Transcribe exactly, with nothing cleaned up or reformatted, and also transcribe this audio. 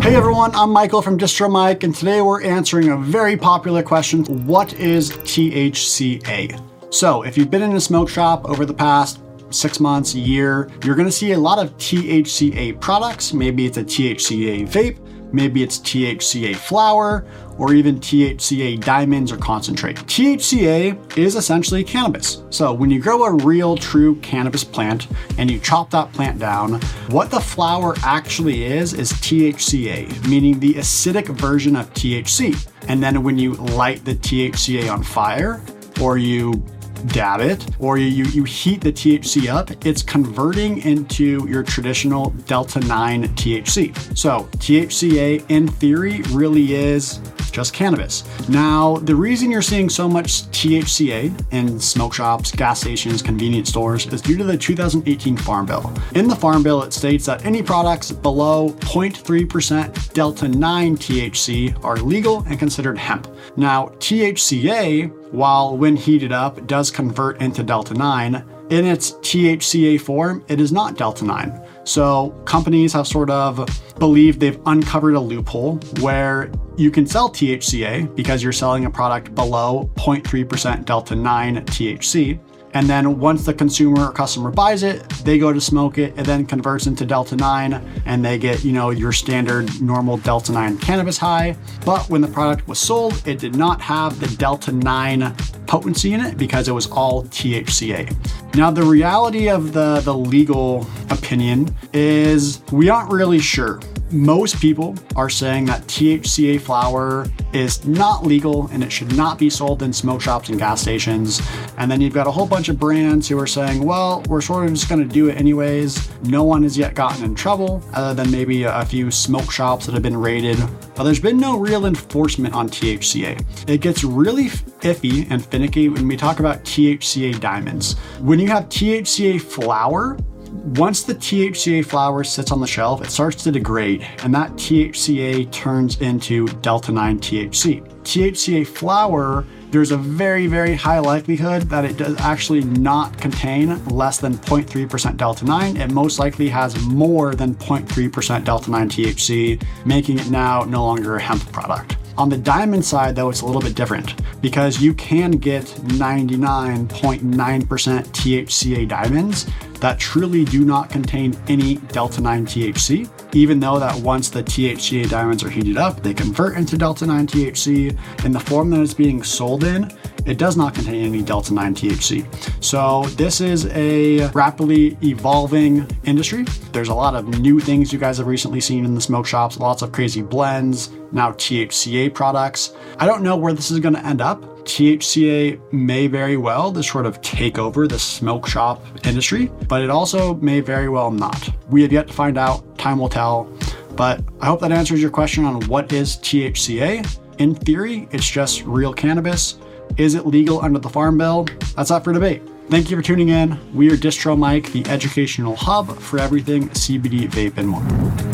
Hey everyone, I'm Michael from Distro Mike, and today we're answering a very popular question. What is T H C A? So if you've been in a smoke shop over the past six months, a year, you're gonna see a lot of T H C A products. Maybe it's a T H C A vape, maybe it's T H C A flower, or even T H C A diamonds or concentrate. T H C A is essentially cannabis. So when you grow a real true cannabis plant and you chop that plant down, what the flower actually is is T H C A, meaning the acidic version of T H C. And then when you light the T H C A on fire, or you dab it, or you, you, you heat the T H C up, it's converting into your traditional delta nine T H C. So T H C A in theory really is just cannabis. Now, the reason you're seeing so much T H C A in smoke shops, gas stations, convenience stores is due to the two thousand eighteen Farm Bill. In the Farm Bill, it states that any products below zero point three percent delta nine T H C are legal and considered hemp. Now, T H C A, while when heated up, does convert into delta nine, in its T H C A form, it is not delta nine. So companies have sort of believed they've uncovered a loophole where you can sell T H C A because you're selling a product below zero point three percent delta nine T H C. And then once the consumer or customer buys it, they go to smoke it, it then converts into delta nine, and they get, you know, your standard normal delta nine cannabis high. But when the product was sold, it did not have the delta nine potency in it because it was all T H C A. Now, the reality of the, the legal opinion is we aren't really sure. Most people are saying that T H C A flower is not legal and it should not be sold in smoke shops and gas stations. And then you've got a whole bunch of brands who are saying, well, we're sort of just gonna do it anyways. No one has yet gotten in trouble other than maybe a few smoke shops that have been raided, but there's been no real enforcement on T H C A. It gets really iffy and finicky when we talk about T H C A diamonds. When you have T H C A flower, once the T H C A flower sits on the shelf, it starts to degrade, and that T H C A turns into delta nine T H C. T H C A flower, there's a very, very high likelihood that it does actually not contain less than zero point three percent delta nine. It most likely has more than zero point three percent delta nine T H C, making it now no longer a hemp product. On the diamond side, though, it's a little bit different because you can get ninety-nine point nine percent T H C A diamonds that truly do not contain any delta nine T H C, even though that once the T H C A diamonds are heated up, they convert into delta nine T H C. In the form that it's being sold in, it does not contain any delta nine T H C. So this is a rapidly evolving industry. There's a lot of new things you guys have recently seen in the smoke shops, lots of crazy blends, now T H C A products. I don't know where this is gonna end up. T H C A may very well just sort of take over the smoke shop industry, but it also may very well not. We have yet to find out, time will tell, but I hope that answers your question on what is T H C A. In theory, it's just real cannabis. Is it legal under the Farm Bill? That's up for debate. Thank you for tuning in. We are Distro Mike, the educational hub for everything C B D, vape, and more.